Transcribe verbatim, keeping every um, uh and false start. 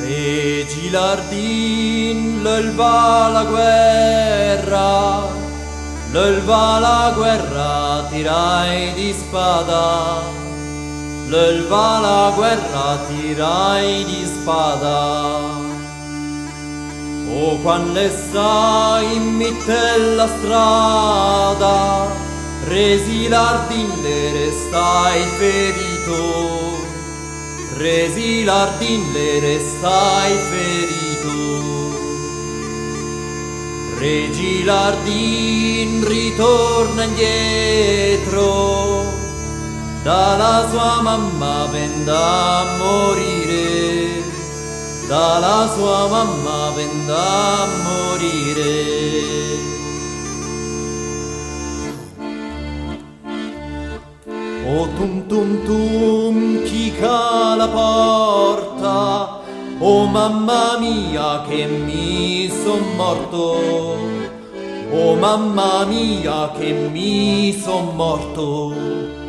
E Gilardin l'elva la guerra, l'elva la guerra, tirai di spada, l'elva la guerra, tirai di spada. O quando stai in mezzo alla strada, resi l'ardin le restai ferito, resi l'ardin le restai ferito. Regi l'ardin ritorna indietro, dalla sua mamma venda a morire, dalla sua mamma venda a morire. O tum tum tum chi ca la porta, oh mamma mia che mi son morto, oh mamma mia che mi son morto.